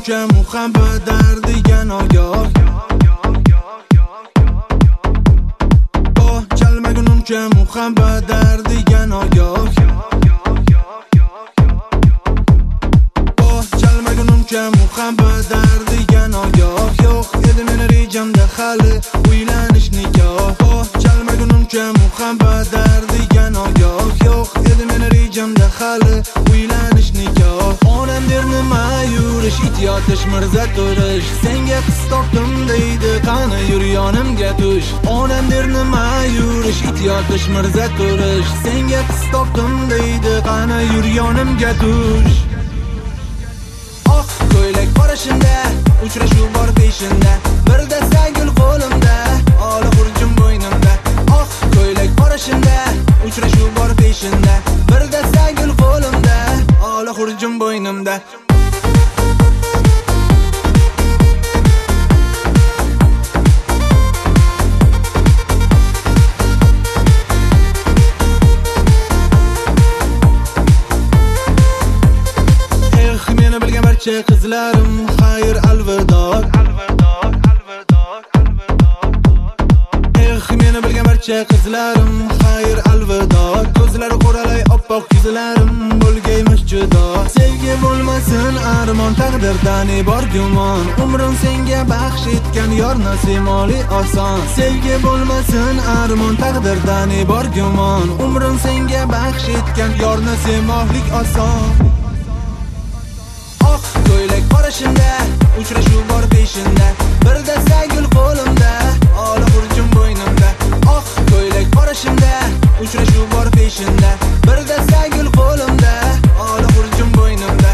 magunimcha muhabbat dardiga nogoh. Oh, chalmagunimcha muhabbat dardiga nogoh. Oh, chalmagunimcha muhabbat dardiga nogoh. Yo'q edi meni rejamda hali uylanish nikoh. Oh, chalmagunimcha muhabbat dardiga nogoh. Yo'q edi meni rejamda hali uylanish nikoh. Onam der nima yurish, it yotish, mirza turish. Senga qiz topdim deydi, qani yur yonimga tush. Onam der nima yurish, it yotish, mirza turish. Senga qiz topdim deydi, qani yur yonimga tush. Oh, ko'ylak parashinda, uchrashuv bor peshinda. Bir dasta gul qo'limda, ola xurjum bo'ynimda. Oh, ko'ylak parashinda, uchrashuv bor peshinda. Bir dasta gul qo'limda, ola xurjum bo'ynimda. Barcha qizlarim xayr alvido. Meni bilgan barcha qizlarim xayr alvido. Ko'zlari qoralay oppoq yuzlarim bo'lgaymish judo. Sevgi bo'lmasin armon, taqdirdan bor gumon. Umrim senga baxsh etgan yor nasimoli oson. Sevgi bo'lmasin armon, taqdirdan bor gumon. Umrim senga baxsh etgan yor nasimolik oson. Oh, ko'ylak parashinda, uchrashuv bor peshinda. Bir dasta gul qo'limda, ola xurjum bo'ynimda. Oh, ko'ylak parashinda, uchrashuv bor peshinda. Bir dasta gul qo'limda, ola xurjum bo'ynimda.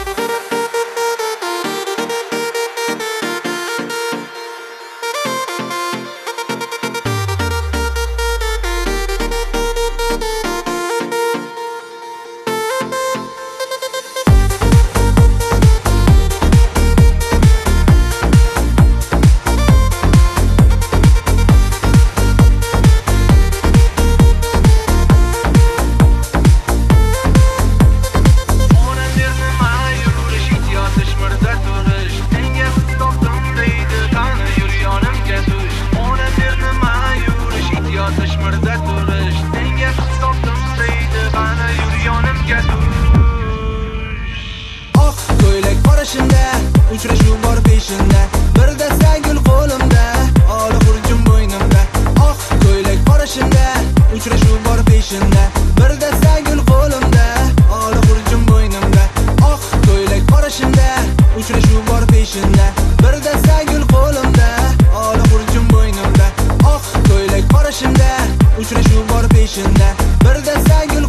Uchrashuv bor peshinda, bir dasta gul qo'limda, ola xurjum bo'ynimda. Oh, ko'ylak parashinda, uchrashuv bor peshinda. Bir dasta gul qo'limda, ola xurjum bo'ynimda. Oh, ko'ylak parashinda, uchrashuv bor peshinda. Bir dasta gul qo'limda, ola xurjum bo'ynimda. Oh, ko'ylak parashinda, uchrashuv bor peshinda. Bir dasta gul